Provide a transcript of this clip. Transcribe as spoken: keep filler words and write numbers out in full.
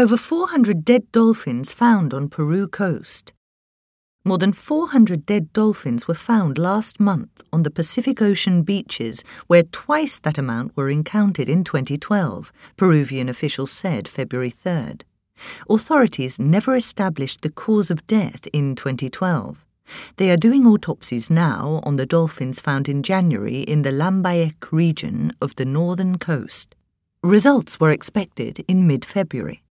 Over four hundred dead dolphins found on Peru coast. More than four hundred dead dolphins were found last month on the Pacific Ocean beaches, where twice that amount were encountered in twenty twelve, Peruvian officials said February third. Authorities never established the cause of death in twenty twelve. They are doing autopsies now on the dolphins found in January in the Lambayeque region of the northern coast. Results were expected in mid-February.